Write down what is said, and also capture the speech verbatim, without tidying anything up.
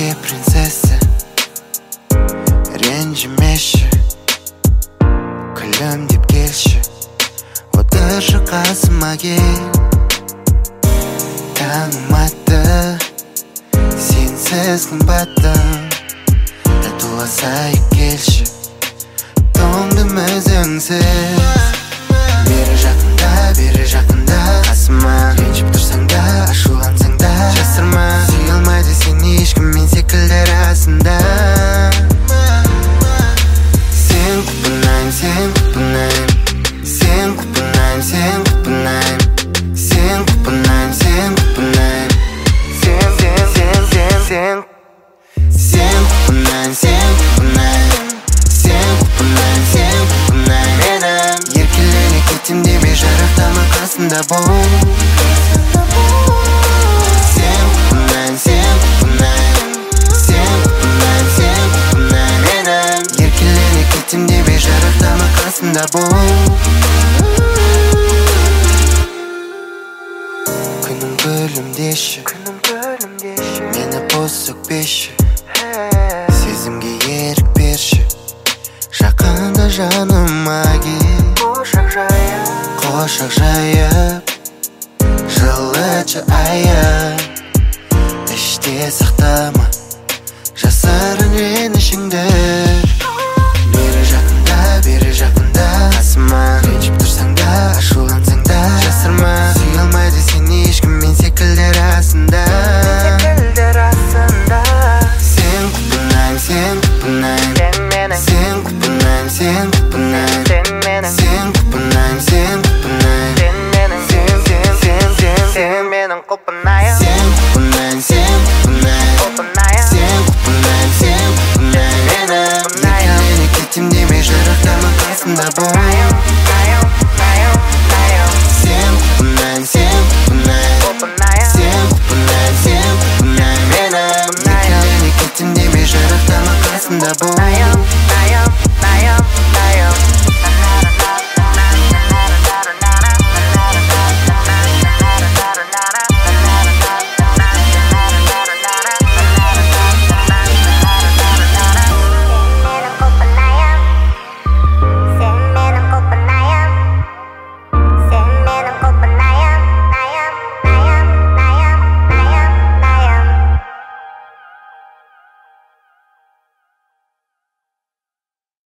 Ке принцесса, ренжімеші, күлім деп келші, отыршы қасыма кел. Танымады сенсіз қымбаттым, татуласайық келші, тоңдым өзіңсіз. Бері жақында, бері жақында қасыма, ренжіп тұрсаң да, ашулансаң да жасырма. Сүйе алмайды сені ешкім, мен секілді расында. Сен құпынайым, сен құпынайым, сен құпынайым, сен құпынайым, сен құпынайым, сен құпынайым, сен, сен, сен, сен, сен, сен құпынайым, сен құпынайым, сен құпынайым, сен құпынайым. Менің еркелене кетем деме, жарықтама қасында бол. Сен құпынайым, сен құпынайым, сен құпынайым, сен құпынайым. Менің еркелене кетем деме, жарықтама қасында бол. Күнім күлімдеші, мені бос өкпеші, сезімге ерік берші, жақында жаныма кел. Қошақ жайып, жылытшы айып, іште сақтама жасырын ренішіңді. Бері жақында, бері жақында қасыма, ренжіп тұрсаң да, ашулансаң да жасырма. Сүйе алмайды сені ешкім, мен секілді расында. Сен құпынайым, сен құпынайым, сен құпынайым, сен құпынайым, сен құпынайым, сен құпынайым, сен, сен, сен, сен, сен менің құпынайым. Сен құпынайым, сен құпынайым, сен құпынайым, сен құпынайым. Менің еркелене кетем деме, жарықтама қасында бол. Сен құпынайым, сен құпынайым, сен құпынайым, сен құпынайым. Менің еркелене кетем деме, жарықтама қасында бол.